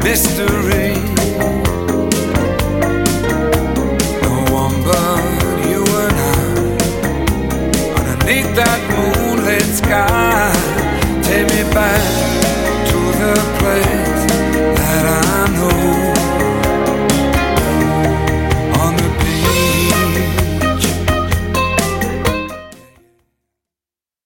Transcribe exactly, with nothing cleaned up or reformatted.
mystery. No one but you and I underneath that moonlit sky.